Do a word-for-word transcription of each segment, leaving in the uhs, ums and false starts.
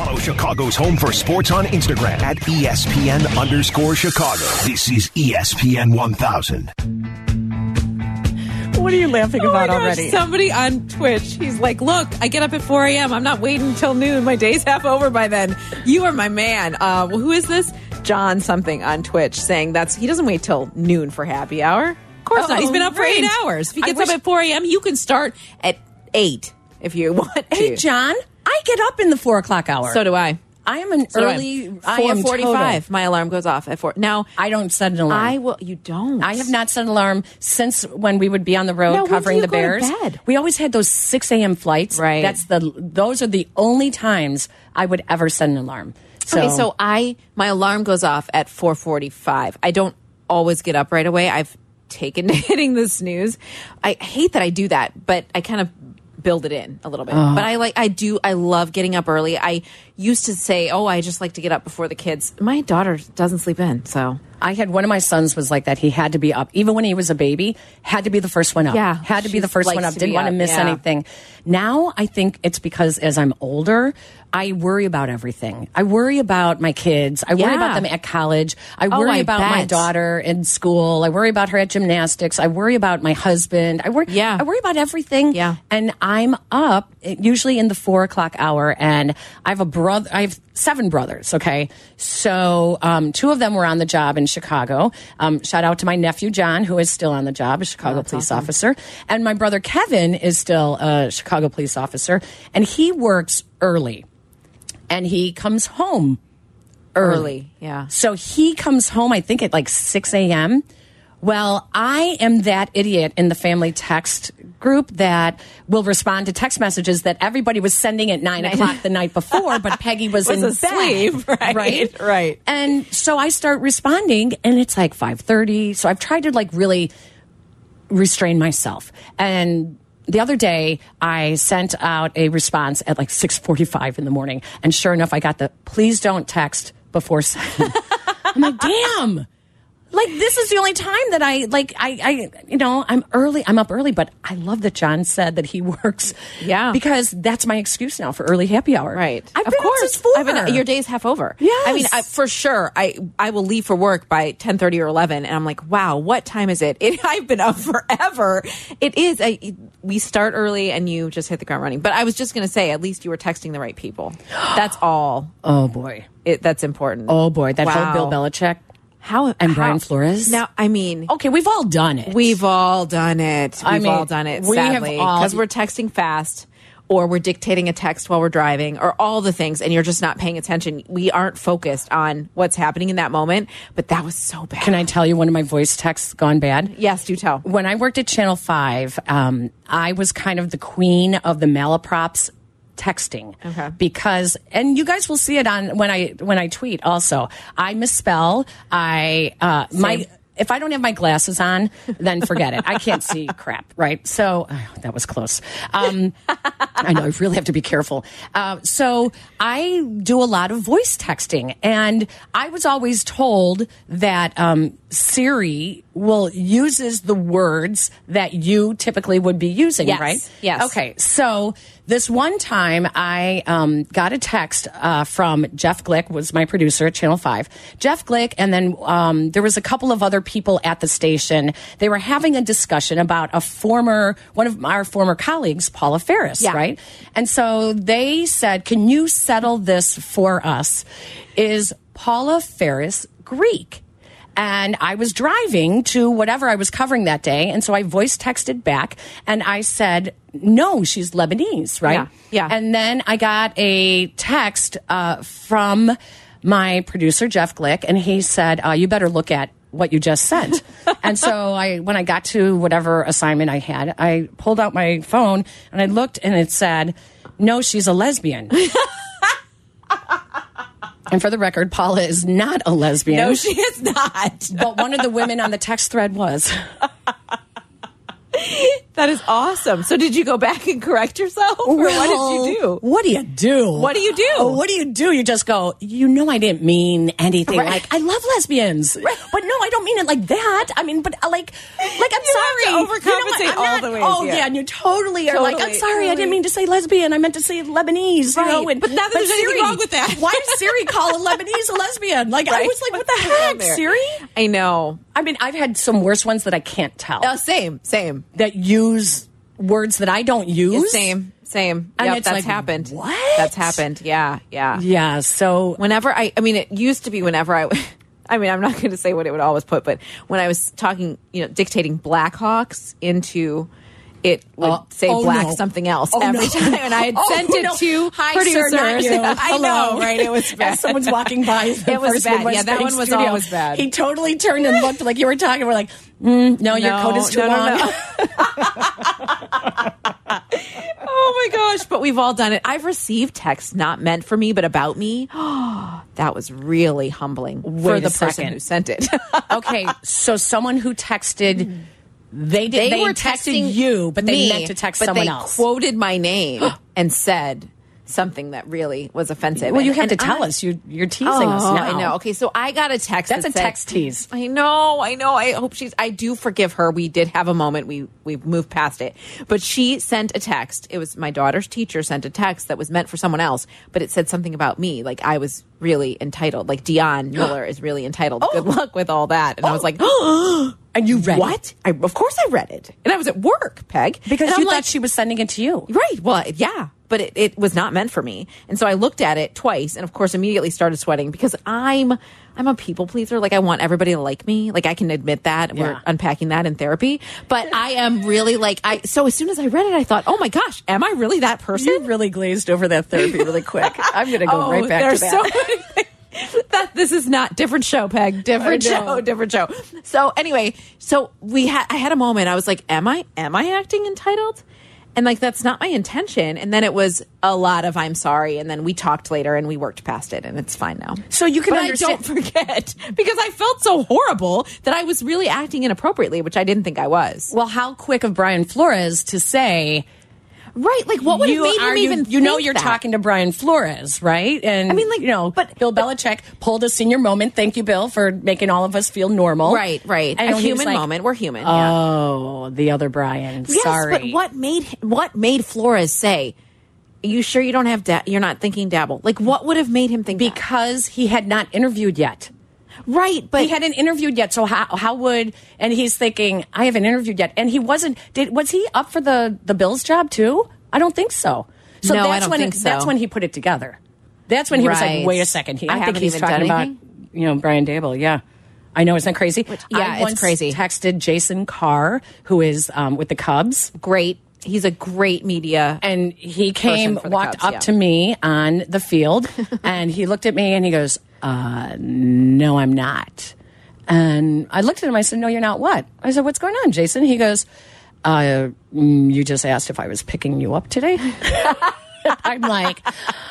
Follow Chicago's Home for Sports on Instagram at E S P N underscore Chicago. This is E S P N one thousand. What are you laughing oh about my gosh, already? Somebody on Twitch, he's like, look, I get up at four a.m. I'm not waiting until noon. My day's half over by then. You are my man. Uh, well, who is this? John something on Twitch saying that's he doesn't wait till noon for happy hour. Of course Oh, not. He's been up for right. eight hours. If he I gets wish- up at four a.m., you can start at eight if you want to. Hey, John, I get up in the four o'clock hour. So do I. I am an So do early. I four am forty-five. total. My alarm goes off at four. Now I don't set an alarm. I will. You don't. I have not set an alarm since when we would be on the road Now, when do covering you the go to Bears. bed? We always had those six a.m. flights. Right. That's the. Those are the only times I would ever set an alarm. So, Okay, so I my alarm goes off at four forty-five. I don't always get up right away. I've taken to hitting the snooze. I hate that I do that, but I kind of build it in a little bit. Oh. But I like I do I love getting up early. I used to say, "Oh, I just like to get up before the kids." My daughter doesn't sleep in, so I had one of my sons was like that. He had to be up, even when he was a baby. Had to be the first one up. Yeah, had to be she the first likes one up. to Didn't be want to up, miss yeah. anything. Now I think it's because as I'm older, I worry about everything. I worry about my kids. I worry Yeah. about them at college. I Oh, worry I about my bet. daughter in school. I worry about her at gymnastics. I worry about my husband. I worry. Yeah. I worry about everything. Yeah. And I'm up usually in the four o'clock hour, and I have a brother. I have seven brothers. Okay, so um, two of them were on the job in Chicago. Um, shout out to my nephew John, who is still on the job, a Chicago Oh, that's police awesome. officer, and my brother Kevin is still a Chicago police officer, and he works early, and he comes home early. early. Yeah. So he comes home, I think, at like six a.m. Well, I am that idiot in the family text group that will respond to text messages that everybody was sending at nine o'clock the night before, but Peggy was, Was in asleep, bed. right, right. And so I start responding, and it's like five thirty. So I've tried to like really restrain myself. And the other day, I sent out a response at like six forty-five in the morning, and sure enough, I got the "please don't text before seven." I'm like, damn. Like, this is the only time that I, like, I, I, you know, I'm early, I'm up early, but I love that John said that he works. Yeah. Because that's my excuse now for early happy hour. Right. I've of been up course. since four. I've been, your day's half over. Yes. I mean, I, for sure, I I will leave for work by ten thirty or eleven, and I'm like, wow, what time is it? it I've been up forever. It is. I, we start early, and you just hit the ground running. But I was just going to say, at least you were texting the right people. That's all. Oh, boy. It, that's important. Oh, boy. That Wow. whole Bill Belichick. How And how- Brian Flores? Now, I mean, Okay, we've all done it. we've all done it. We've I mean, all done it. we have Sadly, all- because we're texting fast, or we're dictating a text while we're driving, or all the things, and you're just not paying attention. We aren't focused on what's happening in that moment. But that was so bad. Can I tell you one of my voice texts gone bad? Yes, do tell. When I worked at Channel five, um, I was kind of the queen of the malaprops texting. Okay. Because, and you guys will see it on when I when I tweet also. I misspell. I uh, my if I don't have my glasses on, then forget it. I can't see crap, right? So oh, that was close. Um, I know I really have to be careful. Uh, so I do a lot of voice texting, and I was always told that um, Siri will uses the words that you typically would be using, Yes. right? Yes. Okay. So this one time I um, got a text uh, from Jeff Glick, was my producer at Channel five. Jeff Glick, and then um, there was a couple of other people at the station. They were having a discussion about a former, one of our former colleagues, Paula Ferris, Yeah. right? And so they said, can you settle this for us? Is Paula Ferris Greek? And I was driving to whatever I was covering that day. And so I voice texted back and I said, no, she's Lebanese, right? Yeah, yeah. And then I got a text uh, from my producer, Jeff Glick, and he said, uh, you better look at what you just sent. And so I, when I got to whatever assignment I had, I pulled out my phone and I looked and it said, no, she's a lesbian. And for the record, Paula is not a lesbian. No, she is not. But one of the women on the text thread was. That is awesome. So did you go back and correct yourself? Or Well, what did you do? What do you do? What do you do? Oh, what do you do? You just go, you know, I didn't mean anything. Right. Like, I love lesbians. Right. But no, I don't mean it like that. I mean, but uh, like, like I'm You have to sorry. overcompensate you know what? I'm all not- the ways, Oh, yeah. yeah. And you totally are like, I'm Totally, sorry. I totally. didn't mean to say lesbian. I meant to say Lebanese. Right. You know? And, But not that there's anything Siri, wrong with that. Why does Siri call a Lebanese a lesbian? Like, I Right. was like, what the What's going on heck, there? Siri? I know. I mean, I've had some worse ones that I can't tell. Oh, same, same. that use words that I don't use. Same, same. And Yep, it's that's like, happened. what? That's happened. Yeah, yeah. Yeah. So Whenever I, I mean, it used to be whenever I, I mean, I'm not going to say what it would always put, but when I was talking, you know, dictating Blackhawks into, it would Uh, say oh, black no. something else Oh, every no. time, and I had Oh, sent it no. to Hi, producers. sir, not you. I Hello. know, right? It was bad. As someone's walking by. The It was first bad. Midwest Yeah, that Bank one was studio, always bad. He totally turned and looked like you were talking. We're like, mm, no, your No, coat is too no, no, long. no. Oh my gosh, but we've all done it. I've received texts not meant for me, but about me. That was really humbling for Wait the a person second. who sent it. Okay, so someone who texted, they did. they, They, were texted texting you, but they me, meant to text but someone they else. quoted my name and said something that really was offensive. Well, you And- have to and tell I- us. You, you're teasing Oh, us now. I know. Okay, so I got a text. That's that a said- text tease. I know, I know. I hope she's. I do forgive her. We did have a moment. We we moved past it, but she sent a text. It was my daughter's teacher sent a text that was meant for someone else, but it said something about me. Like I was really entitled. Like Dion Miller is really entitled. Good luck with all that. And I was like, And you read what? I, of course I read it, and I was at work, Peg, because And you I'm thought like, she was sending it to you. right. Well, yeah. But it, it was not meant for me. And so I looked at it twice and of course immediately started sweating because I'm I'm a people pleaser. Like I want everybody to like me. Like I can admit that. We're Yeah. unpacking that in therapy. But I am really like I so as soon as I read it, I thought, oh my gosh, am I really that person? You really glazed over that therapy really quick. I'm going to go Oh, right back to there's that. so many things. That this is not different show, Peg. Different I know. show, different show. So anyway, so we had I had a moment. I was like, am I am I acting entitled? And like that's not my intention. And then it was a lot of I'm sorry. And then we talked later and we worked past it and it's fine now. So you can But I understand. don't forget because I felt so horrible that I was really acting inappropriately, which I didn't think I was. Well, how quick of Brian Flores to say, Right? Like what would have you made are him you, even? you know think you're that? talking to Brian Flores, right? And I mean, like, you know, but- Bill but- Belichick pulled a senior moment. Thank you, Bill, for making all of us feel normal. Right, right. And A he was human like, moment. We're human. yeah. Oh, the other Brian. Yes, Sorry. but what made what made Flores say? Are you sure you don't have? Da- you're not thinking dabble. Like what would have made him think? that? Because he had not interviewed yet. Right, but he hadn't interviewed yet, so how how would? And he's thinking, I haven't interviewed yet, and he wasn't. Did was he up for the the Bills job too? I don't think so. So No, I that's don't when think so. that's when he put it together. That's when he was Right. like, wait a second. He, I I, think haven't he's even talking done about anything? you know Brian Dable. Yeah, I know. Isn't that crazy? yeah, I it's once crazy. Texted Jason Carr, who is um, with the Cubs. great. He's a great media. And he came, for the walked Cubs, up yeah. to me on the field, and he looked at me and he goes, uh, no, I'm not. And I looked at him, I said, no, you're not what? I said, what's going on, Jason? He goes, uh, mm, you just asked if I was picking you up today? I'm like,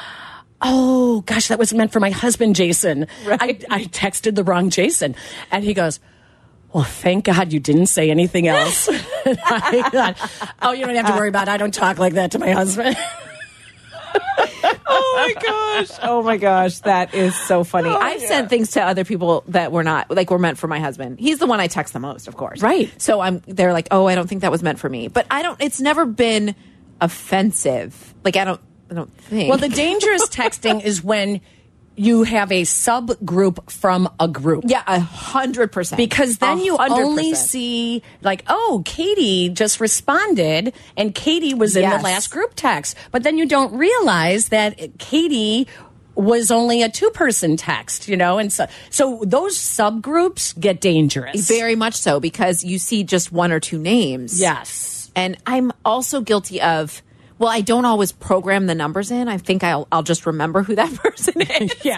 oh, gosh, that was meant for my husband, Jason. Right. I, I texted the wrong Jason. And he goes, well, thank God you didn't say anything else. I thought, oh, you don't have to worry about it. I don't talk like that to my husband. Oh my gosh. Oh my gosh. That is so funny. I've sent things to other people that were not like were meant for my husband. He's the one I text the most, of course. Right. So I'm they're like, "Oh, I don't think that was meant for me." But I don't it's never been offensive. Like I don't I don't think. Well, the dangerous texting is when you have a subgroup from a group. yeah, a hundred percent. Because then A you hundred only percent. see, like, oh, Katie just responded, and Katie was in Yes. the last group text. But then you don't realize that Katie was only a two-person text, you know? And so, so those subgroups get dangerous. Very much so because you see just one or two names. Yes. And I'm also guilty of, well, I don't always program the numbers in. I think I'll I'll just remember who that person is. Yeah.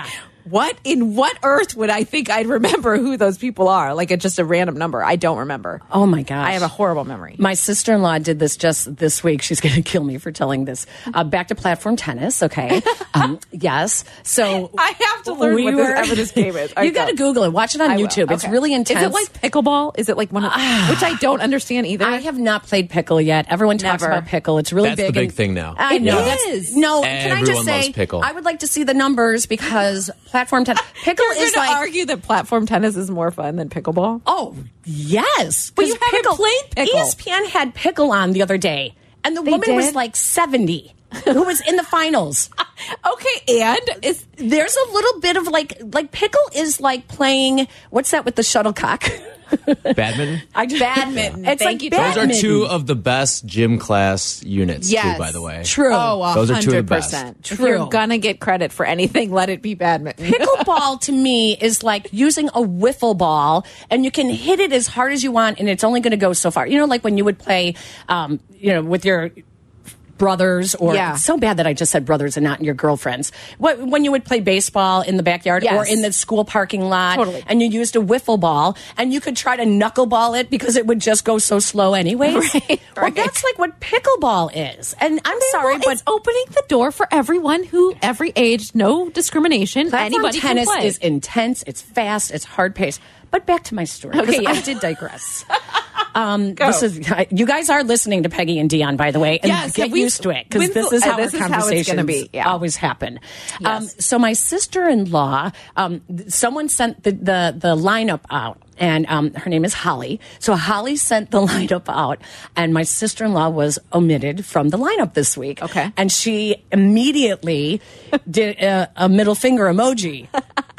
what in what earth would I think I'd remember who those people are? Like it's just a random number. I don't remember. Oh my gosh. I have a horrible memory. My sister-in-law did this just this week. She's going to kill me for telling this. Uh, back to platform tennis. Okay. Um, yes. So I have to learn we what were, this, ever this game is. You got to Google it. Watch it on I will. YouTube. Okay. It's really intense. Is it like pickleball? Is it like one of which I don't understand either? I have not played pickle yet. Everyone talks Never. about pickle. It's really That's big. the big and- thing now. I It know. is. That's, no, can I just Everyone say, loves pickle. I would like to see the numbers because platform tennis. Pickle You're is going to like. argue that platform tennis is more fun than pickleball? Oh, yes. But you 'Cause haven't played pickle. E S P N had pickle on the other day, and the They woman was did? like seventy who was in the finals. Okay, and is There's a little bit of like, like pickle is like playing, what's that with the shuttlecock? Badminton? I just, Badminton. It's Thank like you, Those badminton. are two of the best gym class units, Yes. too, by the way. True. Oh, Those are two of the best. one hundred percent. If True. you're gonna get credit for anything, let it be badminton. Pickleball to me is like using a wiffle ball, and you can hit it as hard as you want, and it's only going to go so far. You know, like when you would play, um, you know, with your brothers, or Yeah. it's so bad that I just said brothers and not your girlfriends. What, when you would play baseball in the backyard Yes. or in the school parking lot, Totally. and you used a wiffle ball, and you could try to knuckleball it because it would just go so slow anyways. Right, Well, right. that's like what pickleball is. And I'm sorry, Well, but it's opening the door for everyone who, every age, no discrimination. platform Anybody tennis can play. is intense, it's fast, it's hard paced. But back to my story, because Okay, yeah. I did digress. Um, this is you guys are listening to Peggy and Dion, by the way, and Yes, get we- used to it because when's this the- is how uh, this our is how it's conversations gonna be, yeah. always happen. Yes. Um, so my sister-in-law, um, th- someone sent the, the the lineup out. And um, her name is Holly. So Holly sent the lineup out, and my sister-in-law was omitted from the lineup this week. Okay. And she immediately did a, a middle finger emoji.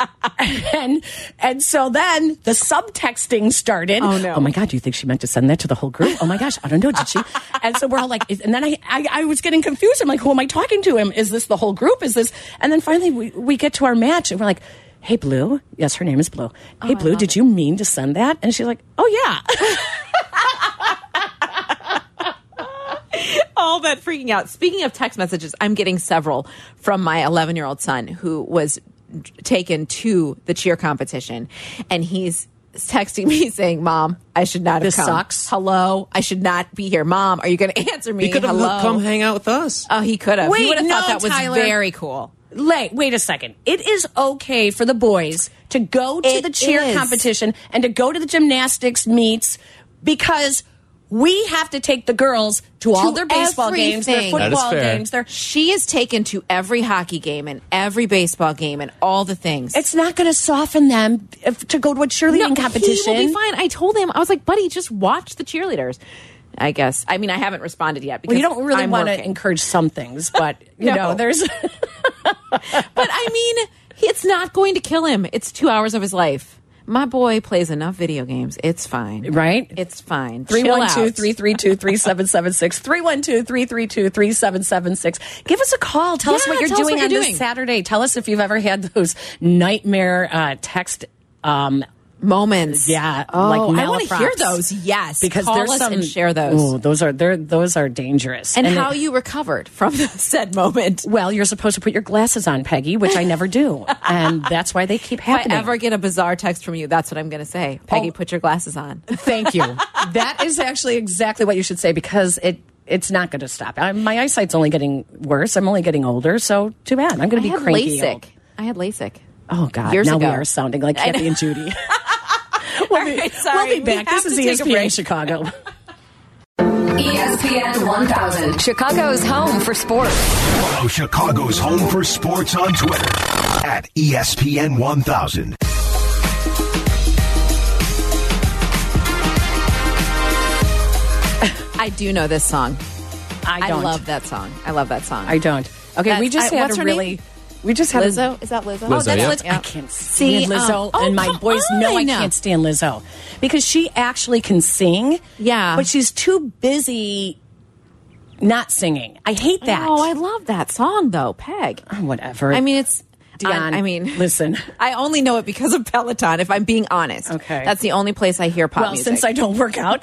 and and so then the subtexting started. Oh, no. Oh my God, do you think she meant to send that to the whole group? Oh my gosh, I don't know, did she? And so we're all like, is- and then I, I I was getting confused. I'm like, who am I talking to? Him? Is this the whole group? Is this? And then finally we, we get to our match, and we're like, hey, Blue. Yes, her name is Blue. Hey, Blue, did you mean to send that? And she's like, oh, yeah. all that freaking out. Speaking of text messages, I'm getting several from my eleven-year-old son who was taken to the cheer competition, and he's texting me saying, Mom, I should not have This come. sucks. Hello, I should not be here. Mom, are you going to answer me? He could have Hello. come hang out with us. Oh, he could have. Wait, he would have no, thought that was Tyler. very cool. Wait, wait a second. It is okay for the boys to go to It the cheer is. competition and to go to the gymnastics meets because we have to take the girls to, all their baseball games, their everything. That is football fair. games. Their She is taken to every hockey game and every baseball game and all the things. It's not going to soften them if, to go to a cheerleading competition. He will be fine. I told him, I was like, buddy, just watch the cheerleaders. I guess. I mean, I haven't responded yet because Well, you don't really I'm want to working. encourage some things, but you No. know, there's. But I mean, it's not going to kill him. It's two hours of his life. My boy plays enough video games. It's fine. Right? It's fine. three Chill one two, out. three three two, three seven seven six. three one two, three three two, three seven seven six. Give us a call. Tell us Yeah, what you're tell us doing what on you're this doing. Saturday. Tell us if you've ever had those nightmare uh, text um, Moments. Yeah, Oh, like I want to malaprops. hear those. Yes. because Call there's us some and share those. Ooh, those are they're, those are dangerous. And, it- how you recovered from the said moment. well, you're supposed to put your glasses on, Peggy, which I never do, and that's why they keep If I happening. ever get a bizarre text from you, that's what I'm going to say. Peggy, Oh. put your glasses on. Thank you. That is actually exactly what you should say because it it's not going to stop. I, my eyesight's only getting worse. I'm only getting older, so too bad. I'm going I to be had cranky. LASIK. I had LASIK. Oh God! Years now ago. we are sounding like Kathy and Judy. we'll, be, right, sorry. we'll be back. We have This is to E S take a P N break. Chicago. E S P N one thousand, Chicago's home for sports. Follow Chicago's Home for Sports on Twitter at E S P N one thousand. I do know this song. I don't. love that song. I love that song. I don't. Okay, That's- we just I- had what's a her really. name? We just had a- Lizzo? Is that Lizzo? Lizzo, oh, that's yeah. Lizzo. I can't stand See, Lizzo, um, oh, and my come boys know I on. can't stand Lizzo because she actually can sing. Yeah. but she's too busy not singing. I hate that. Oh, I love that song though, Peg. Whatever. I mean, it's. Dion, I mean, listen. I only know it because of Peloton, if I'm being honest. Okay. That's the only place I hear pop Well, music. since I don't work out,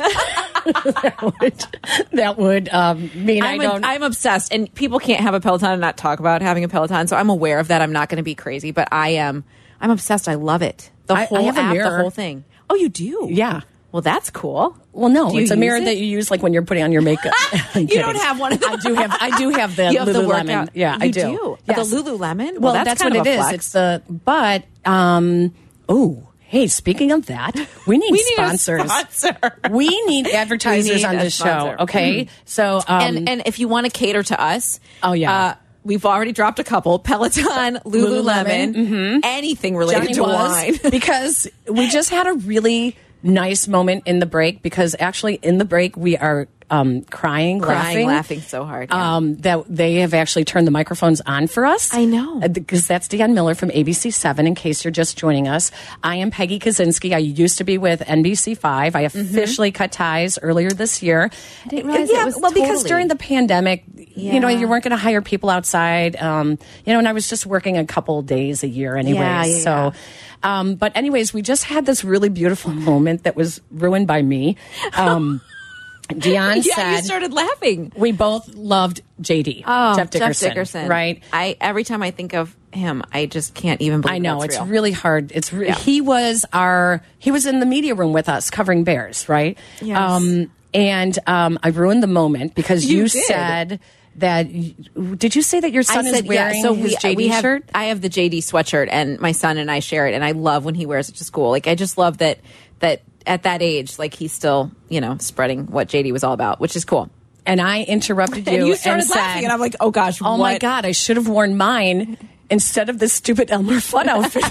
that would, that would um, mean I'm, I a, don't. I'm obsessed, and people can't have a Peloton and not talk about having a Peloton, so I'm aware of that. I'm not going to be crazy, but I am. I'm obsessed. I love it. The I- I whole have a app, the mirror. whole thing. Oh, you do? yeah. Well, that's cool. Well, no, Do you it's a use mirror it? that you use like when you're putting on your makeup. I'm You don't kidding. have one of those. I do have. I do have the You have the Lululemon. workout. Yeah, I You do. do? Yes. The Lululemon? Well, Well, that's that's, kind what of it a is. flex. It's the but. um Oh, hey, speaking of that, we need We need a sponsors. sponsor. We need advertisers We need on a this show. sponsor. Okay, so um, and and if you want to cater to us, Oh, yeah. uh, we've already dropped a couple: Peloton, Lululemon, Lululemon, anything related Johnny to was wine. because we just had a really nice moment in the break because actually in the break we are um, crying, Crying, laughing, laughing so hard. yeah. Um, that they have actually turned the microphones on for us. I know. Because that's Dion Miller from A B C seven, in case you're just joining us. I am Peggy Kaczynski. I used to be with N B C five. I officially cut ties earlier this year. I didn't realize yeah, it was well, because totally- during the pandemic, you know, Yeah. you weren't going to hire people outside. Um, you know, and I was just working a couple days a year anyway. Yeah, yeah, so, um, but anyways, we just had this really beautiful moment that was ruined by me. Um, Dion yeah, said you started laughing. we both loved J D, Oh, Jeff Dickerson, Dickerson. right? I every time I think of him, I just can't even believe I know that's it's real. really hard. It's re- Yeah. he was our he was in the media room with us covering Bears, right? Yes. Um, and um, I ruined the moment because You you, did. said that. Did you say that your son I said, is wearing yeah, so his we, J D we have, shirt? I have the J D sweatshirt, and my son and I share it, and I love when he wears it to school. Like, I just love that that at that age, like, he's still, you know, spreading what J D was all about, which is cool. And I interrupted you And you started said, laughing, and I'm like, oh gosh, "Oh what? my god, I should have worn mine." Instead of this stupid Elmer Fudd outfit.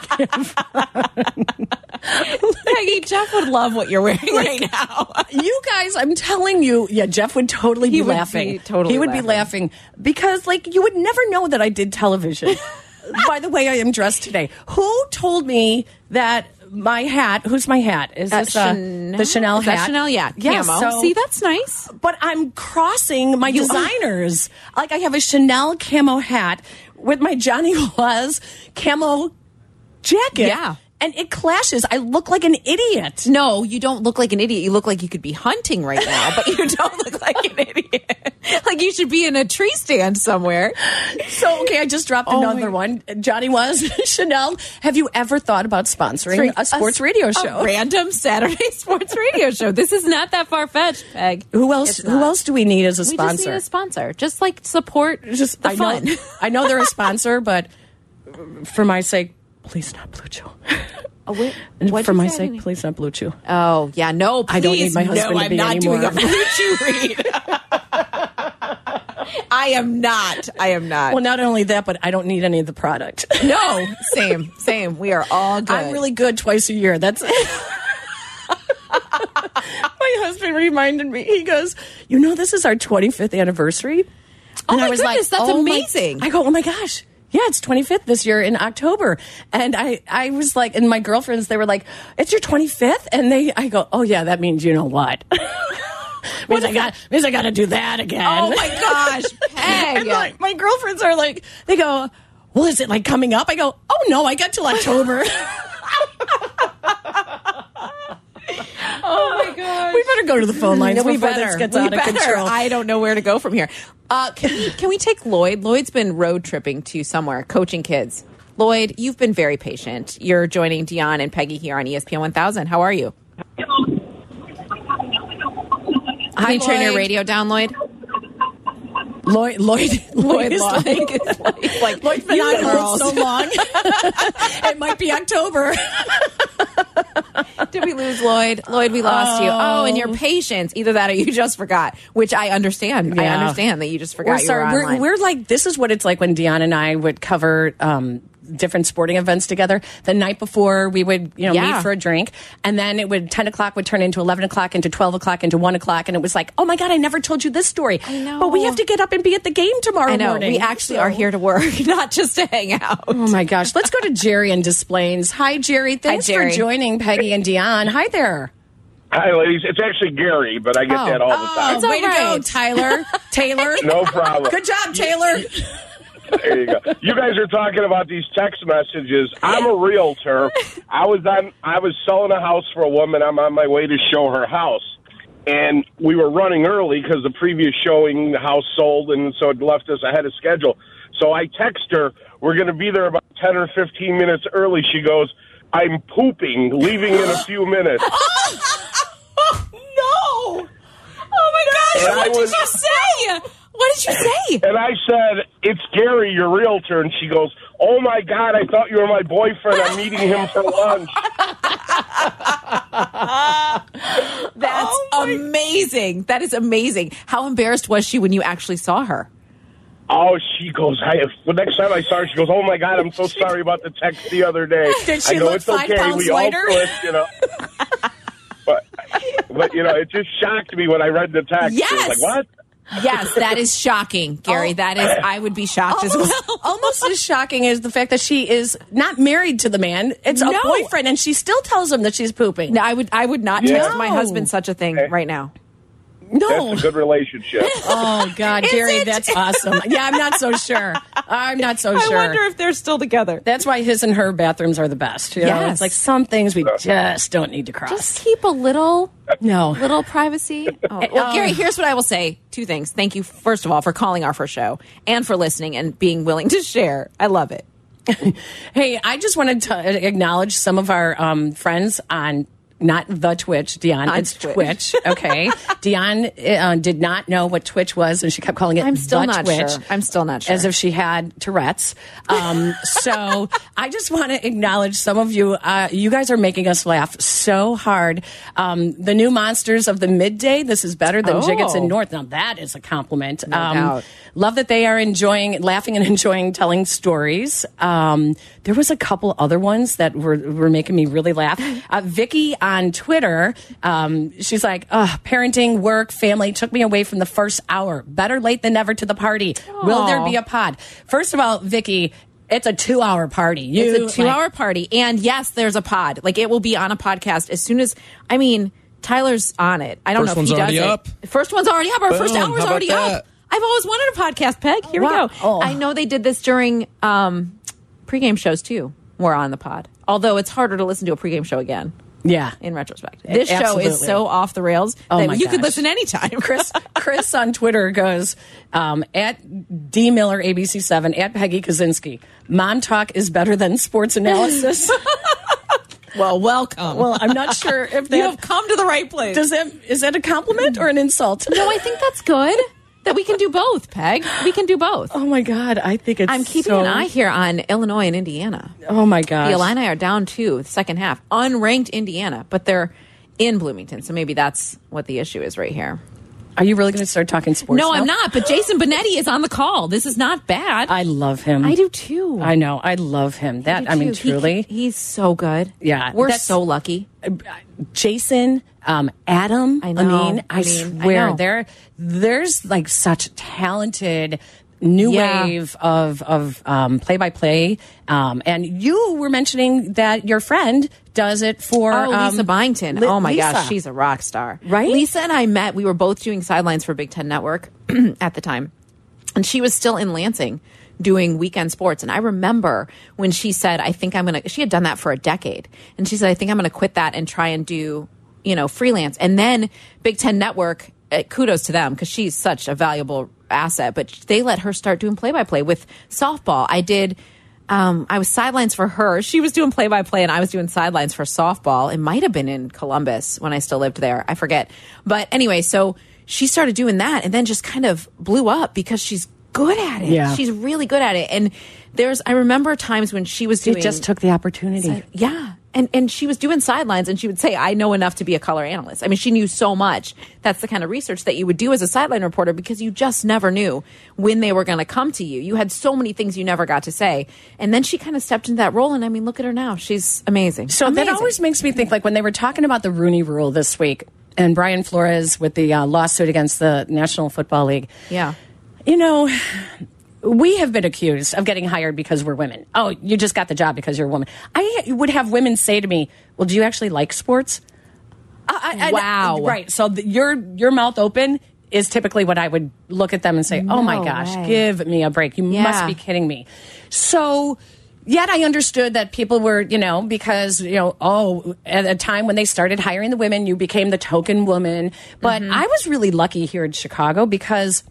Peggy, Jeff would love what you're wearing right now. You guys, I'm telling you, yeah, Jeff would totally He be would laughing. be totally he would laughing. be laughing because, like, you would never know that I did television. By the way I am dressed today. Who told me that my hat? Who's my hat? Is Uh, this uh, Chanel? the Chanel Is that hat? Chanel? Yeah, Yes. camo. So, See, that's nice. but I'm crossing my designers. Like, I have a Chanel camo hat with my Johnny Was camo jacket. Yeah. And it clashes. I look like an idiot. No, you don't look like an idiot. You look like you could be hunting right now, but you don't look like an idiot. Like you should be in a tree stand somewhere. So, okay, I just dropped Oh another my- one. Johnny Was, Chanel. Have you ever thought about sponsoring a sports radio A show? random Saturday sports radio show. This is not that far fetched, Peg. Who else? It's Who not. else do we need as a We just sponsor? need a sponsor. Just like support Just the I fun. know, I know they're a sponsor, but for my sake, please not Blue Chew. Oh, wait, And what'd for you my say? sake, please not Blue Chew. Oh, yeah, no, please. I don't need my husband no, to I'm be not anymore. doing a Blue Chew read. I am not. I am not. Well, not only that, but I don't need any of the product. no, same, same. We are all good. I'm really good twice a year. That's my husband reminded me. He goes, "You know, this is our twenty-fifth anniversary." Oh And my I was goodness, that's "Oh my-" amazing. I go, "Oh my gosh." Yeah, it's twenty-fifth this year in October. And I, I was like, and my girlfriends, they were like, "It's your twenty-fifth?" And they, I go, "Oh yeah, that means you know what?" means I got, means I got to do that again. Oh my gosh, Peg. And my, my girlfriends are like, they go, "Well, is it like coming up?" I go, "Oh no, I got till October." Oh my gosh. We better go to the phone lines we before better. this gets we out of better. control. I don't know where to go from here. Uh, can we can we take Lloyd? Lloyd's been road tripping to somewhere, coaching kids. Lloyd, you've been very patient. You're joining Dion and Peggy here on E S P N one thousand. How are you? Can you turn your Lloyd. radio down, Lloyd? Lloyd, Lloyd, Lloyd, is Lloyd. like, It's like, Lloyd's been you on hold girls. so long. It might be October. Did we lose Lloyd? Lloyd, we lost you. Oh, and your Oh. patience. Either that or you just forgot, which I understand. I Yeah. understand that you just forgot We're you sorry. were We're, online. we're like, this is what it's like when Dion and I would cover um, different sporting events together. The night before, we would, you know, Yeah. meet for a drink, and then it would ten o'clock would turn into eleven o'clock, into twelve o'clock, into one o'clock, and it was like, oh my god, I never told you this story. I know. But we have to get up and be at the game tomorrow I know. morning. We actually So- are here to work, not just to hang out. Oh my gosh. Let's go to Jerry in Des Plaines. Hi, Jerry. Thanks Jerry. for joining Peggy and Dion. Hi there. Hi, ladies. It's actually Gary, but I get Oh. that all the time. It's all Way to go, right. Tyler. Taylor. No problem. Good job, Taylor. There you go. You guys are talking about these text messages. I'm a realtor. I was on. I was selling a house for a woman. I'm on my way to show her house, and we were running early because the previous showing the house sold, and so it left us ahead of schedule. So I text her. We're going to be there about ten or fifteen minutes early. She goes, "I'm pooping, leaving in a few minutes." No! Oh my gosh! And what I did was- you say? What did you say? And I said, "It's Gary, your realtor." And she goes, "Oh, my God, I thought you were my boyfriend. I'm meeting him for lunch." That's Oh amazing. That is amazing. How embarrassed was she when you actually saw her? Oh, she goes, I, the next time I saw her, she goes, "Oh, my God, I'm so sorry about the text the other day." Did she I go, look "It's five okay. pounds We all lighter?" do it, you know. But, but, you know, it just shocked me when I read the text. Yes. It was like, what? Yes, that is shocking, Gary. Oh. That is, I would be shocked as Almost, well. almost as shocking as the fact that she is not married to the man. It's No. a boyfriend, and she still tells him that she's pooping. No, I would, I would not Yeah. text my No. husband such a thing Okay. right now. No. That's a good relationship. Oh, God, Is Gary, it? that's awesome. Yeah, I'm not so sure. I'm not so I sure. wonder if they're still together. That's why his and her bathrooms are the best. You know? Yes. It's like some things we just don't need to cross. Just keep a little, no. little privacy. Oh. Well, Um, Gary, here's what I will say. Two things. Thank you, first of all, for calling our first show and for listening and being willing to share. I love it. Hey, I just wanted to acknowledge some of our um, friends on not the Twitch, Dion. On it's Twitch. Twitch. Okay. Dion uh, did not know what Twitch was, and she kept calling it I'm still the not Twitch. sure. I'm still not sure. As if she had Tourette's. Um, so I just want to acknowledge some of you. Uh, you guys are making us laugh so hard. Um, the new monsters of the midday. This is better than Oh. Jiggets and North. Now that is a compliment. No doubt. Love that they are enjoying, laughing and enjoying telling stories. Um, there was a couple other ones that were, were making me really laugh. Uh, Vicky on Twitter, um, she's like, "Ugh, parenting, work, family took me away from the first hour. Better late than never to the party. Will there be a pod?" First of all, Vicky, it's a two-hour party. You, It's a two like- hour party. And yes, there's a pod. Like it will be on a podcast as soon as, I mean, Tyler's on it. I don't First know if he one's does already it. up. First one's already up. Our first Boom. hour's How about already that? up. I've always wanted a podcast, Peg. Here Wow. we go. Oh. I know they did this during um, pregame shows too. We're on the pod. Although it's harder to listen to a pregame show again Yeah. in retrospect. This show Absolutely. is so off the rails Oh that my you could gosh. listen anytime. Chris Chris on Twitter goes, um, at D Miller A B C seven, at Peggy Kaczynski. Mom talk is better than sports analysis. well, welcome. Well, I'm not sure if you have that come to the right place. does that is that a compliment or an insult? no, I think that's good. That we can do both, Peg. We can do both. Oh my God, I think it's. I'm keeping so- an eye here on Illinois and Indiana. Oh my gosh. The Illini are down two, the second half. Unranked Indiana, but they're in Bloomington. So maybe that's what the issue is right here. Are you really going to start talking sports? No, now? I'm not. But Jason Benetti is on the call. This is not bad. I love him. I do too. I know. I love him. That do I mean, too. He- truly. he's so good. Yeah, we're that's- so lucky. Jason, um, Adam. I know. mean, I I, mean, I swear know. there, there's like such talented new Yeah. wave of of um, play-by-play. Um, and you were mentioning that your friend does it for Oh, Lisa um, Byington. Li- oh my Lisa. gosh, she's a rock star. Right? Lisa and I met. We were both doing sidelines for Big Ten Network at the time. And she was still in Lansing doing weekend sports. And I remember when she said, I think I'm going to, she had done that for a decade. And she said, I think I'm going to quit that and try and do, you know, freelance. And then Big Ten Network, uh, kudos to them because she's such a valuable asset, but they let her start doing play by play with softball. I did. Um, I was sidelines for her. She was doing play by play and I was doing sidelines for softball. It might have been in Columbus when I still lived there. I forget. But anyway, so she started doing that and then just kind of blew up because she's good at it. Yeah. She's really good at it. And there's, I remember times when she was She doing. just took the opportunity. Yeah. And and she was doing sidelines and she would say, I know enough to be a color analyst. I mean, she knew so much. That's the kind of research that you would do as a sideline reporter because you just never knew when they were going to come to you. You had so many things you never got to say. And then she kind of stepped into that role. And I mean, look at her now. She's amazing. So amazing. that always makes me think, like when they were talking about the Rooney Rule this week and Brian Flores with the uh, lawsuit against the National Football League. Yeah. You know, we have been accused of getting hired because we're women. Oh, you just got the job because you're a woman. I would have women say to me, well, do you actually like sports? I, I, Wow. I, right. So the, your your mouth open is typically what I would look at them and say, oh my No gosh, way. give me a break. You Yeah. must be kidding me. So yet I understood that people were, you know, because, you know, oh, at a time when they started hiring the women, you became the token woman. But Mm-hmm. I was really lucky here in Chicago because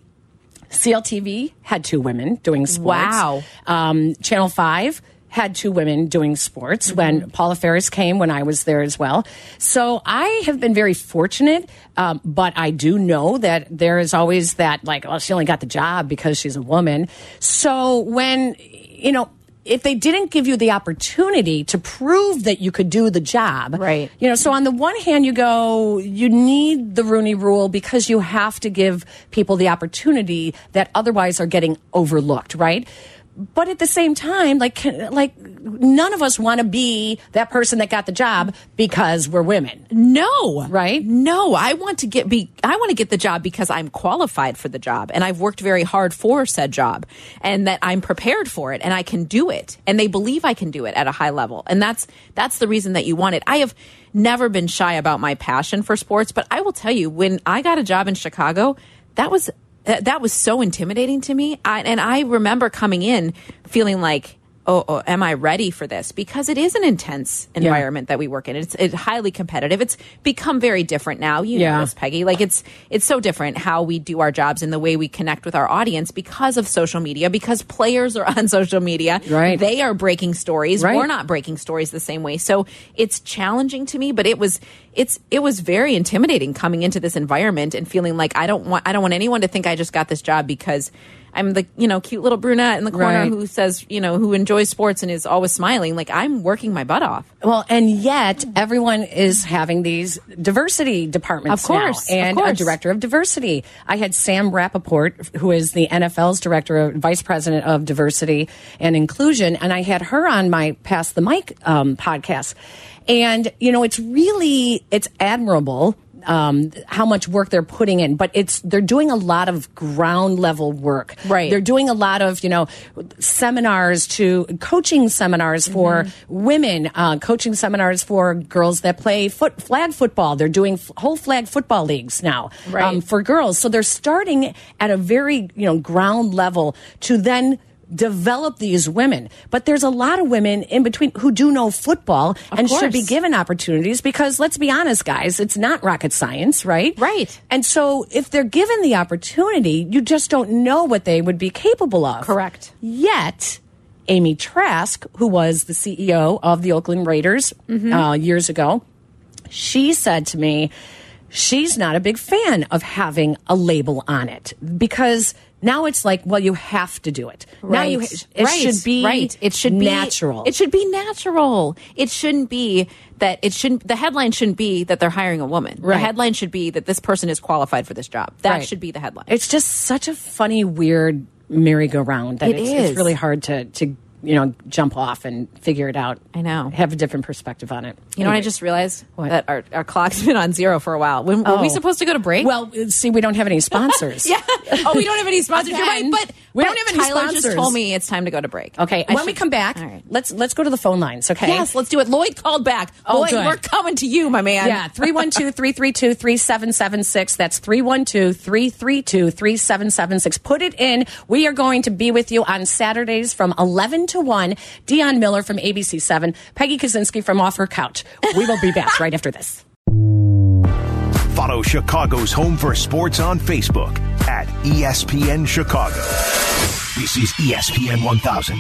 C L T V had two women doing sports. Wow. Um, Channel five had two women doing sports Mm-hmm. when Paula Ferris came when I was there as well. So I have been very fortunate, um, but I do know that there is always that, like, oh, she only got the job because she's a woman. So when, you know, if they didn't give you the opportunity to prove that you could do the job, Right. you know, so on the one hand, you go, you need the Rooney Rule because you have to give people the opportunity that otherwise are getting overlooked, right? But at the same time, like, like none of us want to be that person that got the job because we're women. No. Right? No, I want to get be I want to get the job because I'm qualified for the job and I've worked very hard for said job and that I'm prepared for it and I can do it and they believe I can do it at a high level. And that's that's the reason that you want it. I have never been shy about my passion for sports, but I will tell you, when I got a job in Chicago, that was That that was so intimidating to me. I, and I remember coming in feeling like, oh, oh, am I ready for this? Because it is an intense environment that we work in. It's, it's highly competitive. It's become very different now. You Yeah. know this, Peggy. Like it's it's so different how we do our jobs and the way we connect with our audience because of social media, because players are on social media. Right. They are breaking stories. Right. We're not breaking stories the same way. So it's challenging to me, but it was it's it was very intimidating coming into this environment and feeling like I don't want I don't want anyone to think I just got this job because I'm the, you know, cute little brunette in the corner Right. who says, you know, who enjoys sports and is always smiling. Like, I'm working my butt off. Well, and yet everyone is having these diversity departments Of course, now, of and a course. director of diversity. I had Sam Rappaport, who is the N F L's director of vice president of diversity and inclusion, and I had her on my Pass the Mic um, podcast. And you know, it's really it's admirable. Um, how much work they're putting in, but it's they're doing a lot of ground level work. Right. They're doing a lot of, you know, seminars to coaching seminars for Mm-hmm. women, uh, coaching seminars for girls that play foot flag football. They're doing f- whole flag football leagues now Right. um, for girls. So they're starting at a very, you know, ground level to then develop these women. But there's a lot of women in between who do know football and should be course. given opportunities because let's be honest, guys, it's not rocket science, right? Right. And so if they're given the opportunity, you just don't know what they would be capable of. Correct. Yet, Amy Trask, who was the C E O of the Oakland Raiders uh, years ago, she said to me, she's not a big fan of having a label on it because now it's like, well, you have to do it. Now you, it right. should be right. It should natural. Be, it should be natural. It shouldn't be that it shouldn't. The headline shouldn't be that they're hiring a woman. Right. The headline should be that this person is qualified for this job. That Right. should be the headline. It's just such a funny, weird merry-go-round that It it's, is. it's really hard to, to, you know, jump off and figure it out. I know. Have a different perspective on it. You know what I Anyway. just realized? What? That our, our clock's been on zero for a while. When, Were we Oh. supposed to go to break? Well, see, we don't have any sponsors. yeah. Oh, we don't have any sponsors. You're right. Again, But we but don't have any Tyler sponsors. just told me it's time to go to break. Okay, I when we should- come back, All right. let's let's go to the phone lines, okay? Yes, let's do it. Lloyd called back. Oh, Lloyd, good. we're coming to you, my man. Yeah, three one two, three three two, three seven seven six. That's three one two, three three two, three seven seven six. Put it in. We are going to be with you on Saturdays from eleven to one. Dion Miller from A B C seven. Peggy Kaczynski from Off Her Couch. We will be back right after this. Follow Chicago's Home for Sports on Facebook at E S P N Chicago. This is E S P N one thousand.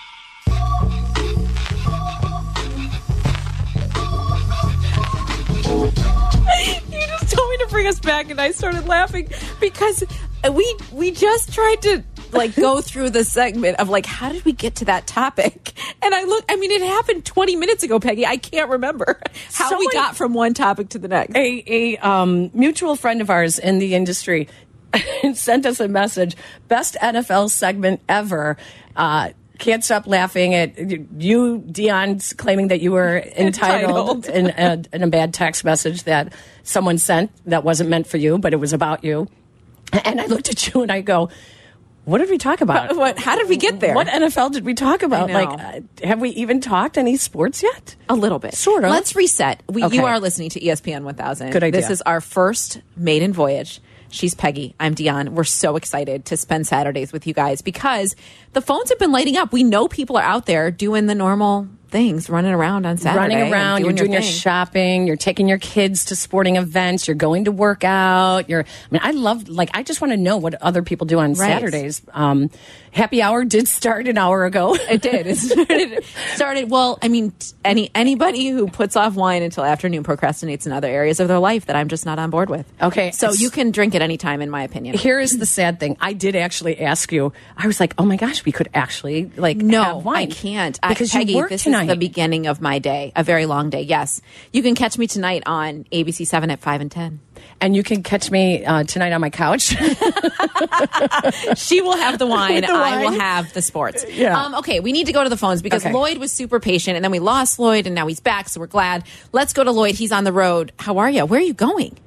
You just told me to bring us back, and I started laughing because we we just tried to like go through the segment of like, how did we get to that topic? And I look, I mean, it happened twenty minutes ago, Peggy. I can't remember how we Someone- got from one topic to the next. A, a um, mutual friend of ours in the industry sent us a message. Best N F L segment ever. Uh, can't stop laughing at you, Dion, claiming that you were entitled, Entitled. in, a, in a bad text message that someone sent that wasn't meant for you, but it was about you. And I looked at you and I go, what did we talk about? What? How did we get there? What N F L did we talk about? I Like, know. uh, have we even talked any sports yet? A little bit. Sort of. Let's reset. We, Okay. You are listening to E S P N one thousand. Good idea. This is our first maiden voyage. She's Peggy. I'm Dion. We're so excited to spend Saturdays with you guys because the phones have been lighting up. We know people are out there doing the normal things, running around on Saturday. Running around, doing you're doing your, your thing. shopping, you're taking your kids to sporting events, you're going to work out. You're, I mean, I love, like, I just want to know what other people do on Right. Saturdays. Um, happy hour did start an hour ago. It did. It started, started. Well, I mean, t- any anybody who puts off wine until afternoon procrastinates in other areas of their life that I'm just not on board with. Okay, so it's- you can drink at any time, in my opinion. Here is the sad thing. I did actually ask you. I was like, "Oh my gosh, we could actually like No, have wine." I can't. because I, Peggy, you work this tonight. is the beginning of my day, a very long day. Yes, you can catch me tonight on A B C seven at five and ten. And you can catch me uh, tonight on my couch. She will have the wine. With the I will wine. have the sports. Yeah. Um, okay, we need to go to the phones because Okay. Lloyd was super patient, and then we lost Lloyd, and now he's back, so we're glad. Let's go to Lloyd. He's on the road. How are you? Where are you going?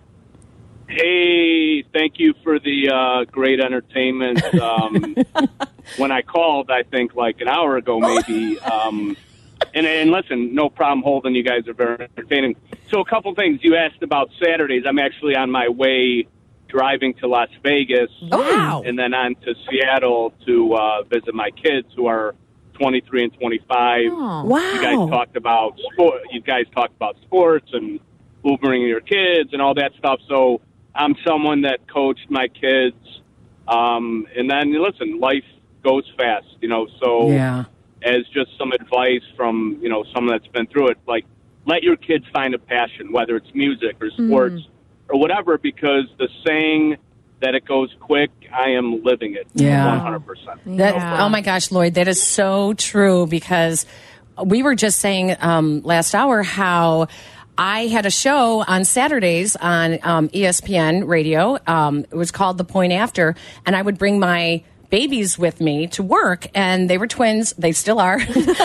Hey, thank you for the uh, great entertainment. Um, when I called, I think like an hour ago, maybe. Um, and, and listen, no problem holding. You guys are very entertaining. So a couple things. You asked about Saturdays. I'm actually on my way driving to Las Vegas. Wow. And then on to Seattle to uh, visit my kids who are twenty-three and twenty-five. Oh. Wow. You guys talked about sport. You guys talked about sports and Ubering your kids and all that stuff. So I'm someone that coached my kids. Um, and then listen, life goes fast, you know. So Yeah. as just some advice from you know someone that's been through it, like let your kids find a passion, whether it's music or sports Mm. or whatever, because the saying that it goes quick, I am living it. Yeah. one hundred percent. That, Yeah. Oh my gosh, Lloyd, that is so true because we were just saying um, last hour how I had a show on Saturdays on um, E S P N radio. Um, it was called The Point After, and I would bring my babies with me to work, and they were twins. They still are.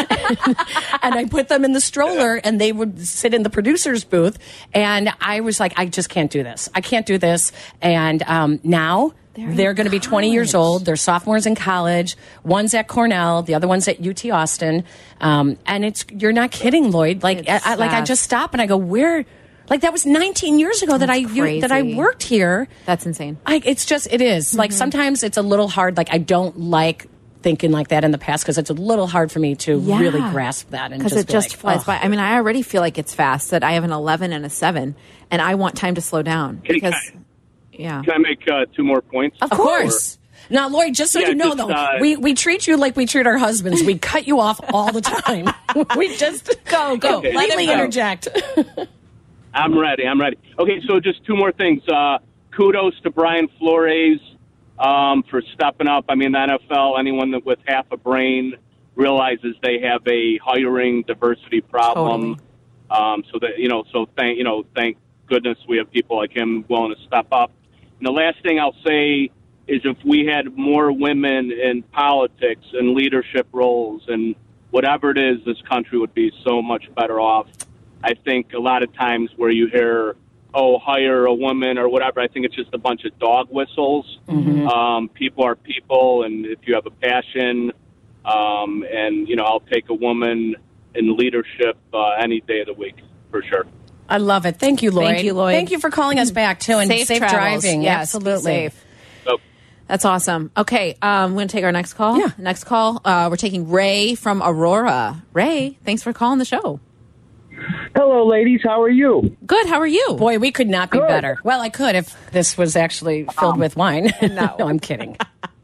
And I put them in the stroller, and they would sit in the producer's booth. And I was like, I just can't do this. I can't do this. And um, now They're in they're going to be twenty years college. old. They're sophomores in college. One's at Cornell. The other one's at U T Austin. Um, and it's you're not kidding, Lloyd. Like, It's I, I- like I fast. just stop and I go, where? Like that was nineteen years ago that I That's you, that I crazy. worked here. That's insane. I, it's just it is like sometimes it's a little hard. Like I don't like thinking like that in the past because it's a little hard for me to Yeah. really grasp that and Because just it be just like, flies "Ugh." by. I mean, I already feel like it's fast that I have an eleven and a seven, and I want time to slow down Can- because, can yeah. Can I make uh, two more points? Of course. Now, Lloyd, just so Yeah, you know, just, though, uh, we, we treat you like we treat our husbands. We cut you off all the time. We just Go, go. Okay. Let him completely go. interject. I'm ready. I'm ready. Okay, so just two more things. Uh, kudos to Brian Flores um, for stepping up. I mean, the N F L, anyone that with half a brain realizes they have a hiring diversity problem. Um, so that you know, so thank you know, thank goodness we have people like him willing to step up. And the last thing I'll say is if we had more women in politics and leadership roles and whatever it is, this country would be so much better off. I think a lot of times where you hear, oh, hire a woman or whatever, I think it's just a bunch of dog whistles. Mm-hmm. Um, people are people, and if you have a passion, um, and, you know, I'll take a woman in leadership uh, any day of the week for sure. I love it. Thank you, Lloyd. Thank you, Lloyd. Thank you for calling us back, too, and safe, travels. driving. Yes, be Absolutely. safe. So, That's awesome. Okay, um, we're going to take our next call. Yeah. Next call, uh, we're taking Ray from Aurora. Ray, thanks for calling the show. Hello, ladies. How are you? Good. How are you? Boy, we could not be Good. better. Well, I could if this was actually filled with wine. no. no, I'm kidding.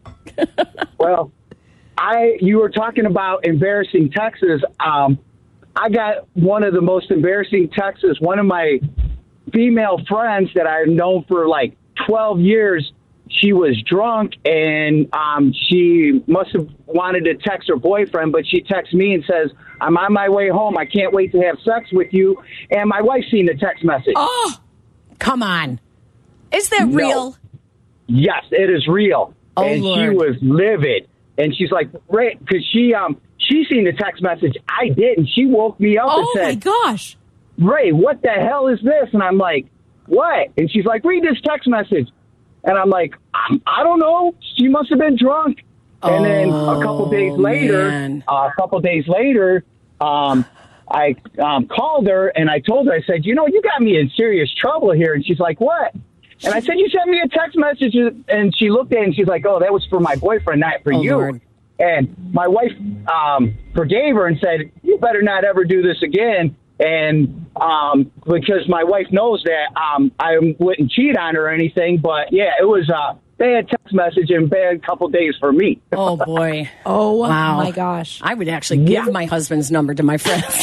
Well, I you were talking about embarrassing Texas. Um, I got one of the most embarrassing Texas. One of my female friends that I've known for like twelve years. She was drunk and um, she must have wanted to text her boyfriend, but she texts me and says, "I'm on my way home. I can't wait to have sex with you." And my wife's seen the text message. Oh, come on. Is that No. real? Yes, it is real. Oh, and Lord. she was livid. And she's like, Ray, because she, um, she seen the text message. I didn't. She woke me up Oh, and my said, gosh. Ray, what the hell is this? And I'm like, what? And she's like, read this text message. And I'm like, I, I don't know. She must have been drunk. And then a couple days later, Oh, man. uh, a couple days later, um, I um, called her and I told her, I said, you know, you got me in serious trouble here. And she's like, what? And I said, you sent me a text message. And she looked at it and she's like, oh, that was for my boyfriend, not for Oh, you. Lord. And my wife um, forgave her and said, you better not ever do this again. And um, because my wife knows that um, I wouldn't cheat on her or anything. But, yeah, it was a bad text message and bad couple days for me. Oh, boy. Oh, Wow. my gosh. I would actually give Yeah. my husband's number to my friends.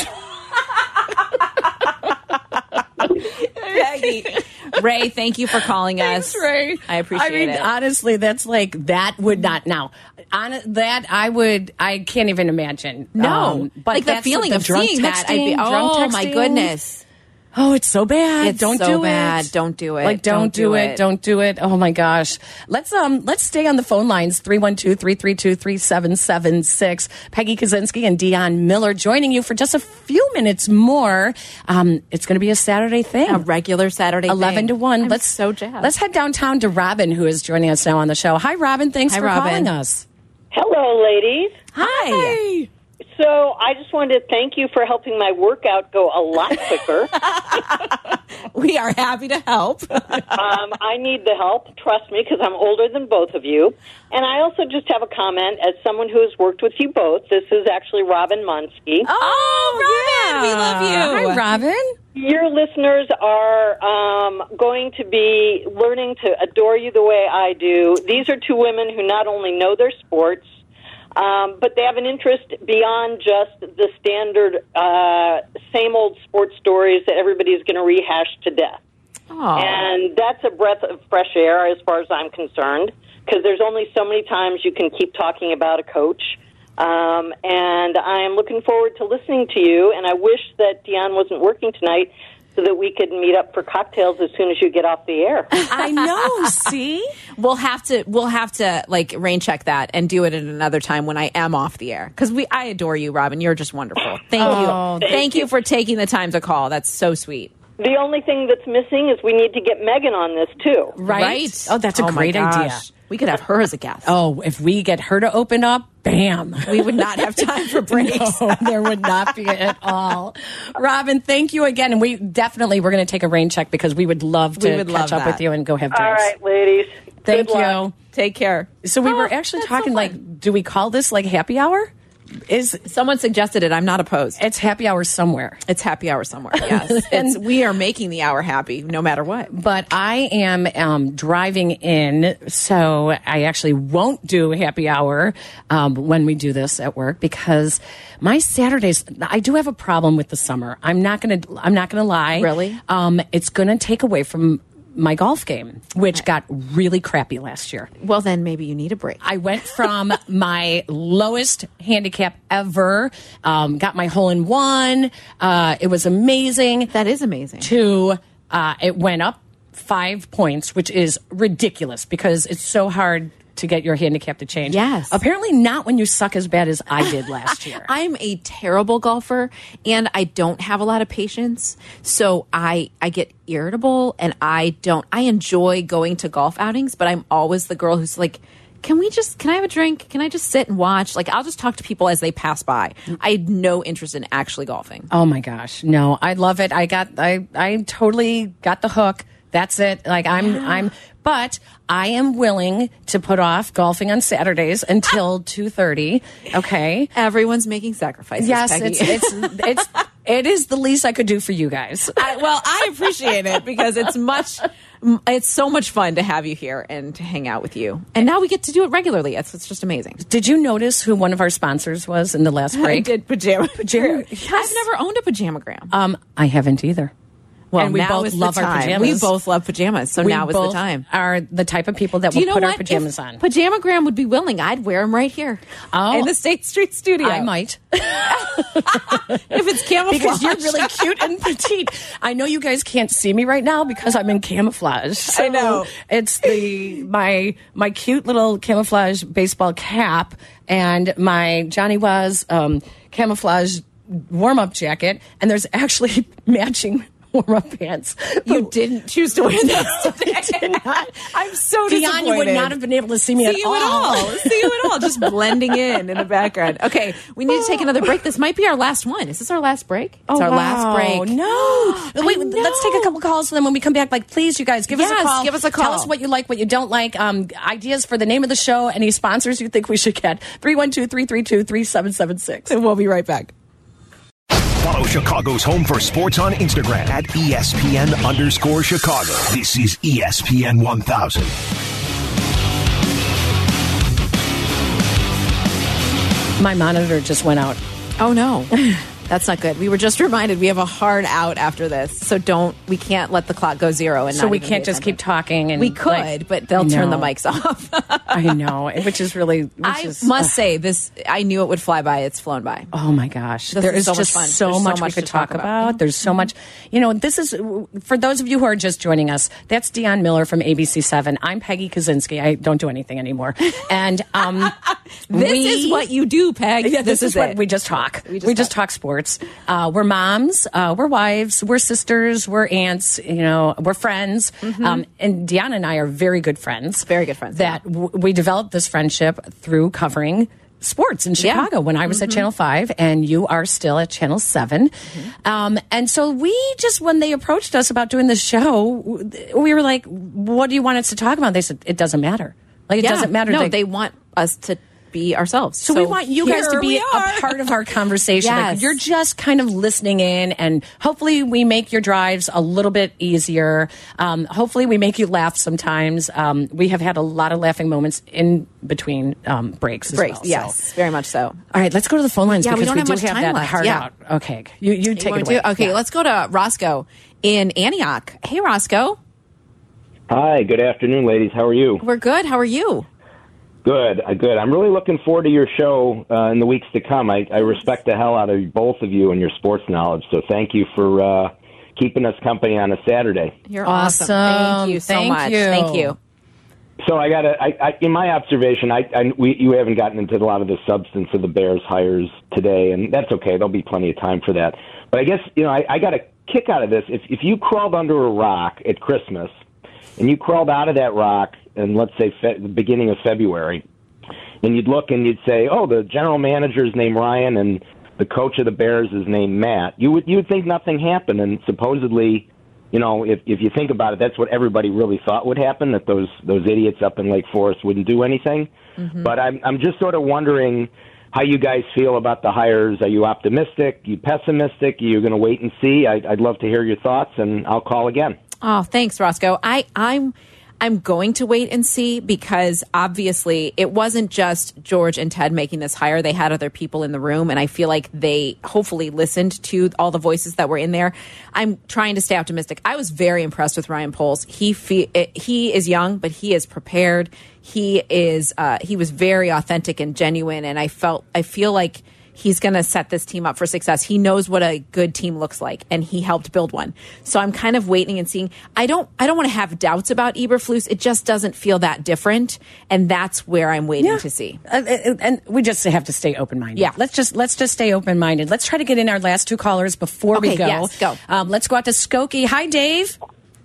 Peggy. Ray, thank you for calling us. Thanks, Ray. I appreciate I mean, it. honestly, that's like, that would not, now, on that, I would, I can't even imagine. No. Um, but like the that's feeling the of drunk seeing that. I'd be, texting, drunk oh, my texting. goodness. Oh, it's so bad. It's don't so do bad. it. Don't do it. Like, don't, Don't do, do it. it. Don't do it. Oh my gosh. Let's um let's stay on the phone lines. three one two, three three two, three seven seven six. Peggy Kaczynski and Dion Miller joining you for just a few minutes more. Um, it's gonna be a Saturday thing. A regular Saturday Eleven thing. to one. I'm let's so jazzed. Let's head downtown to Robin, who is joining us now on the show. Hi, Robin. Thanks Hi, for Robin. calling us. Hello, ladies. Hi. So I just wanted to thank you for helping my workout go a lot quicker. We are happy to help. um, I need the help, trust me, because I'm older than both of you. And I also just have a comment as someone who has worked with you both. This is actually Robin Monsky. Oh, Robin, we love you. Hi, Robin. Your listeners are um, going to be learning to adore you the way I do. These are two women who not only know their sports, Um, but they have an interest beyond just the standard uh, same old sports stories that everybody's going to rehash to death. Aww. And that's a breath of fresh air as far as I'm concerned, because there's only so many times you can keep talking about a coach. Um, and I'm looking forward to listening to you, and I wish that Dion wasn't working tonight so that we could meet up for cocktails as soon as you get off the air. I know. See? We'll have to we'll have to like rain check that and do it at another time when I am off the air, because we I adore you, Robin. You're just wonderful. Thank Oh, you. thank Thank you. you. for taking the time to call. That's so sweet. The only thing that's missing is we need to get Megan on this, too. Right? Oh, that's a Oh, my great idea. gosh. We could have her as a guest. Oh, if we get her to open up, bam. We would not have time for breaks. No, there would not be at all. Robin, thank you again. And we definitely, we're going to take a rain check because we would love to We would catch love up that. with you and go have All drinks. right, ladies. Thank Good you. luck. Take care. So we Oh, were actually that's so talking fun. like, do we call this like happy hour? Is Someone suggested it. I'm not opposed. it's happy hour somewhere. It's happy hour somewhere. Yes. It's, we are making the hour happy no matter what. But I am um, driving in, so I actually won't do happy hour um, when we do this at work, because my Saturdays, I do have a problem with the summer. I'm not gonna. I'm not gonna lie. Really? Um, it's gonna take away from my golf game, which got really crappy last year. Well, then maybe you need a break. I went from my lowest handicap ever, um, got my hole in one. Uh, it was amazing. That is amazing. To uh, it went up five points, which is ridiculous because it's so hard to get your handicap to change. Yes. Apparently not when you suck as bad as I did last year. I'm a terrible golfer and I don't have a lot of patience. So I I get irritable and I don't I enjoy going to golf outings, but I'm always the girl who's like, can we just can I have a drink? Can I just sit and watch? Like, I'll just talk to people as they pass by. I had no interest in actually golfing. Oh my gosh. No, I love it. I got I I totally got the hook. That's it. Like I'm I'm but I am willing to put off golfing on Saturdays until two thirty. Okay. Everyone's making sacrifices. Yes, Peggy. it's it's it's it is the least I could do for you guys. I, well, I appreciate it because it's much, it's so much fun to have you here and to hang out with you. And now we get to do it regularly. It's, it's just amazing. Did you notice who one of our sponsors was in the last break? I did pajama. Pajama- I've never owned a pajamagram. Um, I haven't either. Well, and we now both is the love our time. pajamas. We both love pajamas, so We now is the both time. Are the type of people that Do will you know put what? our pajamas if on. Pajamagram would be willing, I'd wear them right here Oh. in the State Street studio. I might. if it's camouflage. Because you're really cute and petite. I know you guys can't see me right now because I'm in camouflage. So I know. It's the my my cute little camouflage baseball cap and my Johnny Was um, camouflage warm up jacket, and there's actually matching warm-up pants. You didn't choose to wear those today. I did not. I'm so Dion, disappointed. you would not have been able to see me See at you all. at all. See you at all. Just blending in in the background. Okay, we need to take another break. This might be our last one. Is this our last break? It's Oh, our wow. last break. No. Wait, know. let's take a couple calls, and then when we come back, like, please, you guys, give us Yes, a call. give us a call. Tell us what you like, what you don't like, um, ideas for the name of the show, any sponsors you think we should get. three one two, three three two, three seven seven six. And we'll be right back. Follow Chicago's home for sports on Instagram at E S P N underscore Chicago. This is E S P N one thousand. My monitor just went out. Oh, no. That's not good. We were just reminded we have a hard out after this, so don't. We can't let the clock go zero. And So not we even can't pay just keep attention. talking. And We could, like, but they'll I turn the know. mics off. I know, which is really. Which I is, must uh, say this. I knew it would fly by. It's flown by. Oh my gosh. This There is is so much just fun. so There's so much, much we could to talk talk about. about. There's so much, you know, this is, for those of you who are just joining us, that's Dion Miller from A B C seven. I'm Peggy Kaczynski. I don't do anything anymore. And um, This we, is what you do, Peg. Yeah, this, this, is, is what it. we just talk. We We just just, talk sports. Uh, we're moms, uh, we're wives, we're sisters, we're aunts, you know, we're friends. Um, and Dion and I are very good friends. Very good friends, That w- we developed this friendship through covering sports in Chicago when I was at Channel five and you are still at Channel seven. Um, and so we just, when they approached us about doing the show, we were like, what do you want us to talk about? They said, it doesn't matter. Like, it Yeah. doesn't matter. No, They- they want us to be ourselves. so, we want you guys to here be we a are. part of our conversation. Like, Yes. you're just kind of listening in, and hopefully we make your drives a little bit easier. Um, hopefully we make you laugh sometimes. Um, we have had a lot of laughing moments in between um, breaks as Breaks, well. yes, So. very much so. All right, let's go to the phone lines Yeah, we because don't have do much have time that left. hard Yeah. out. Okay, you, you take wanna it away. do- okay, Yeah. let's go to Roscoe in Antioch. Hey, Roscoe. Hi, good afternoon, ladies. How are you? We're good. How are you? Good, uh, good. I'm really looking forward to your show uh, in the weeks to come. I, I respect the hell out of both of you and your sports knowledge, so thank you for uh, keeping us company on a Saturday. You're Awesome. awesome. Thank you so Thank much. you. Thank you. So I got to, I, I, in my observation, I, I we, you haven't gotten into a lot of the substance of the Bears hires today, and that's okay. There'll be plenty of time for that. But I guess, you know, I, I got a kick out of this. If, if you crawled under a rock at Christmas and you crawled out of that rock in, let's say, fe- the beginning of February, and you'd look and you'd say, oh, the general manager's named Ryan and the coach of the Bears is named Matt, you would you would think nothing happened. And supposedly, you know, if if you think about it, that's what everybody really thought would happen, that those those idiots up in Lake Forest wouldn't do anything. Mm-hmm. But I'm I'm just sort of wondering how you guys feel about the hires. Are you optimistic? Are you pessimistic? Are you going to wait and see? I'd, I'd love to hear your thoughts, and I'll call again. Oh, thanks, Roscoe. I, I'm I'm going to wait and see because obviously it wasn't just George and Ted making this hire. They had other people in the room, and I feel like they hopefully listened to all the voices that were in there. I'm trying to stay optimistic. I was very impressed with Ryan Poles. He fe- he is young, but he is prepared. He is uh, he was very authentic and genuine, and I felt I feel like he's going to set this team up for success. He knows what a good team looks like, and he helped build one. So I'm kind of waiting and seeing. I don't I don't want to have doubts about Eberflus. It just doesn't feel that different, and that's where I'm waiting Yeah. to see. Uh, and and we just have to stay open minded. Yeah. let's just let's just stay open minded. Let's try to get in our last two callers before we Okay, go. yes, go. Um, let's go out to Skokie. Hi, Dave.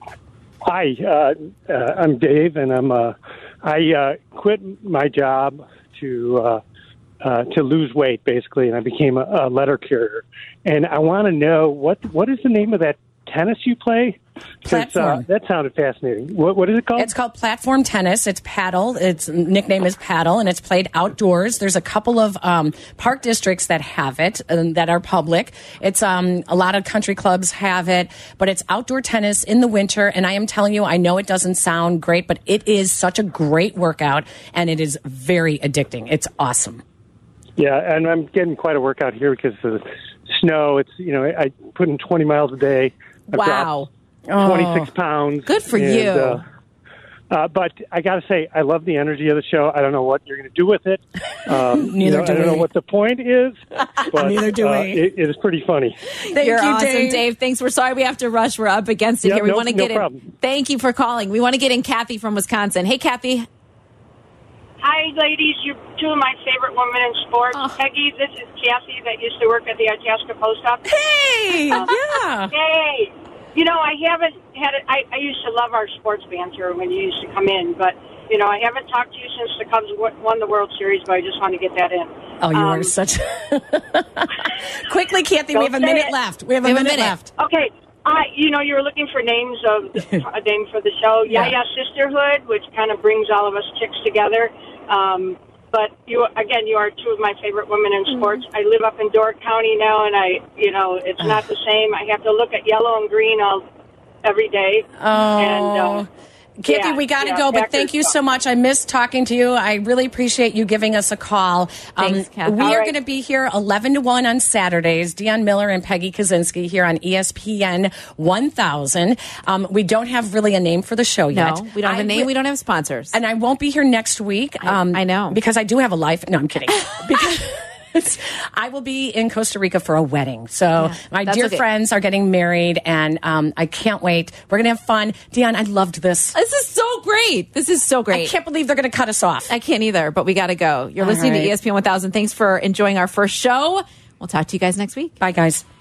Hi, uh, uh, I'm Dave, and I'm uh, I uh, quit my job to uh, uh, to lose weight, basically, and I became a, a letter carrier. And I want to know what what is the name of that tennis you play? 'Cause, Platform. Uh, that sounded fascinating. What what is it called? It's called platform tennis. It's paddle. Its nickname is paddle, and it's played outdoors. There's a couple of um, park districts that have it um, that are public. It's um, a lot of country clubs have it, but it's outdoor tennis in the winter. And I am telling you, I know it doesn't sound great, but it is such a great workout, and it is very addicting. It's awesome. Yeah, and I'm getting quite a workout here because of the snow. It's you know I put in twenty miles a day. I've Wow. dropped twenty-six pounds. Good for and, you. Uh, uh, but I got to say, I love the energy of the show. I don't know what you're going to do with it. Um, you Neither know, do I don't know we. what the point is. But, Neither do uh, we. It, it is pretty funny. Thank You're you, awesome, Dave. Dave. Thanks. We're sorry we have to rush. We're up against it Yep, here. We no- want to no get problem. in. Thank you for calling. We want to get in Kathy from Wisconsin. Hey, Kathy. Hi, ladies. You're two of my favorite women in sports. Oh. Peggy, this is Kathy that used to work at the Itasca Post Office. Hey, Um, yeah. Hey. You know, I haven't had it. I, I used to love our sports banter when you used to come in, but, you know, I haven't talked to you since the Cubs won the World Series, but I just want to get that in. Oh, you um, are such... Quickly, Kathy, we have a minute it. left. We have a, We have a minute, minute. left. Okay. Uh, you know, you were looking for names of a name for the show. Yeah. Yaya Sisterhood, which kind of brings all of us chicks together. Um, but you, again, you are two of my favorite women in sports. I live up in Door County now, and I, you know, it's not the same. I have to look at yellow and green all every day. Oh. And, uh, Kathy, yeah, we got to yeah, go, but Packers thank you suck. so much. I missed talking to you. I really appreciate you giving us a call. Thanks, Kathy. We All are right. going to be here eleven to one on Saturdays. Dion Miller and Peggy Kaczynski here on E S P N one thousand. Um, we don't have really a name for the show yet. No, we don't have I a name. wi- We don't have sponsors. And I won't be here next week. Um, I know. Because I do have a life. No, I'm kidding. Because I will be in Costa Rica for a wedding. So my that's dear okay. friends are getting married, and um, I can't wait. We're going to have fun. Dion, I loved this. This is so great. This is so I great. can't believe they're going to cut us off. I can't either, but we got to go. You're All listening right. to E S P N one thousand. Thanks for enjoying our first show. We'll talk to you guys next week. Bye, guys.